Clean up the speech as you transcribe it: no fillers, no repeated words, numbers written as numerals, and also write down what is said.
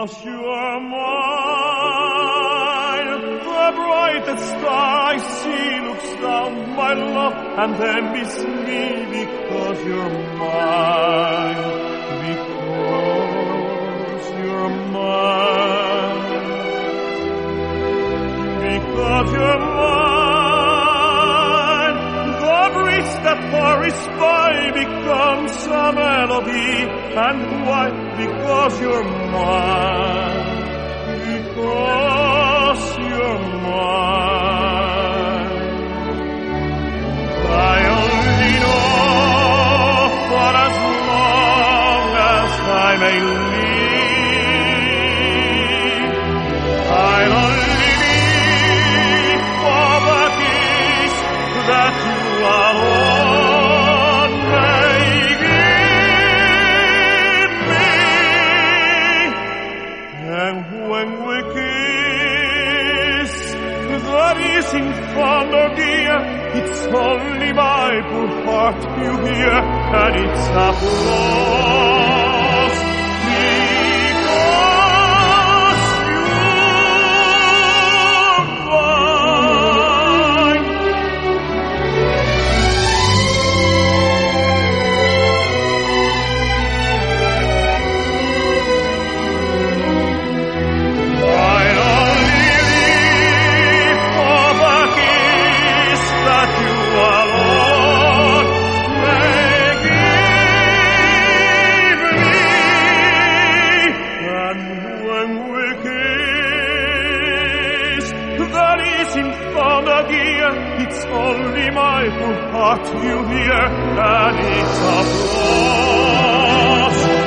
because you are mine. The brightest star I see looks down, my love, and envies me because you're mine. Because you're mine. Because you're mine. The breeze that hurries by becomes a melody. And why? Because you're mine. Because you're mine. I only know for as long as I may live. I'll only live for the kiss that you alone may give me. And when we kiss, that is in thunder, dear, it's only my poor heart you hear, and it's applause. Because you're mine. I'll only live for the kiss that you alone may give me. And when we kiss, that is in thunder, dear, it's only my poor heart you hear, and it's applause.